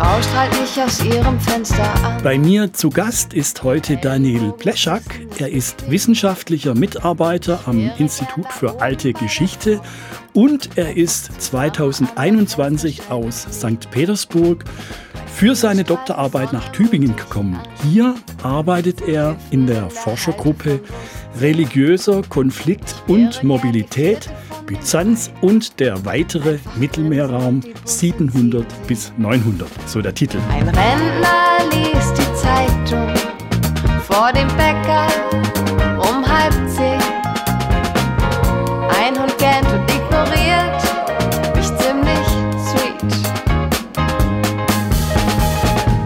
Frau strahlt mich aus ihrem Fenster an. Bei mir zu Gast ist heute Daniel Pleschak. Er ist wissenschaftlicher Mitarbeiter am Institut für Alte Geschichte und er ist 2021 aus St. Petersburg für seine Doktorarbeit nach Tübingen gekommen. Hier arbeitet er in der Forschergruppe Religiöser Konflikt und Mobilität, Byzanz und der weitere Mittelmeerraum 700 bis 900, so der Titel. Ein Rentner liest die Zeitung vor dem Bäcker